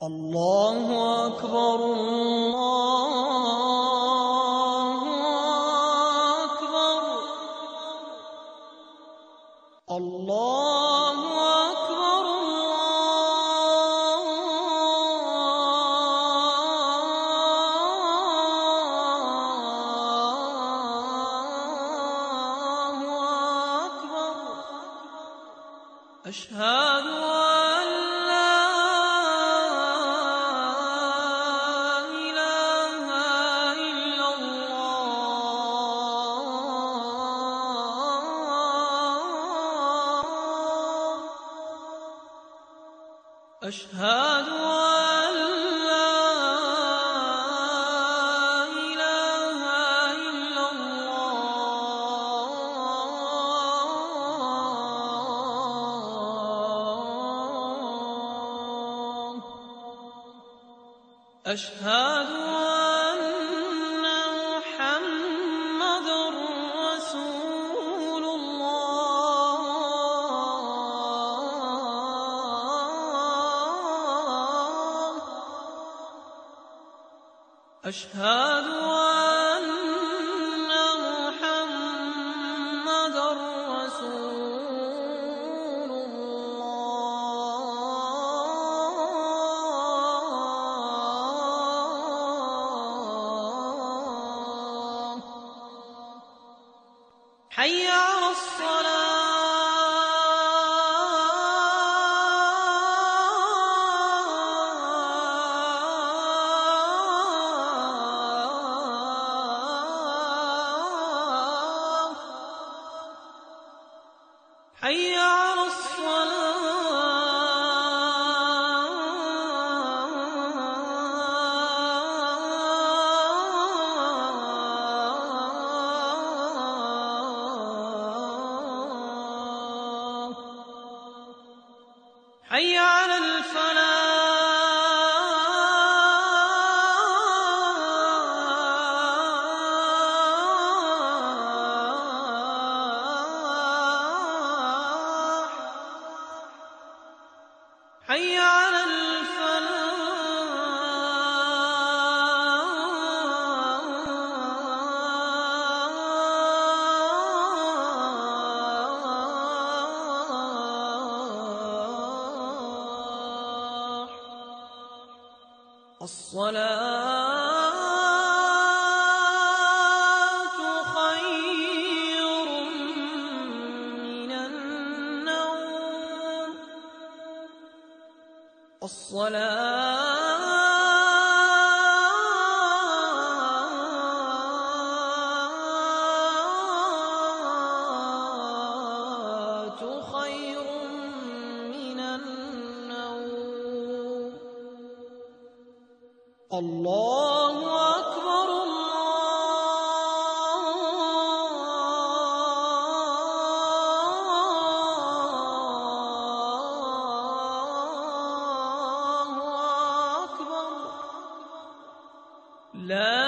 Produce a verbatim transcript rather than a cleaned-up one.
الله أكبر الله أكبر الله أكبر الله أكبر. أشهد أن لا إله إلا الله. أشهد أن لا إله إلا الله. أشهد أن محمدًا رسول الله. أشهد أن محمدًا رسول الله. حي على الصلاة. حي على الصلاة. حي على الفلاح. حي على الفلاح. الصلاة خير من النوم. الصلاة خير من النوم. الله أكبر الله أكبر. لا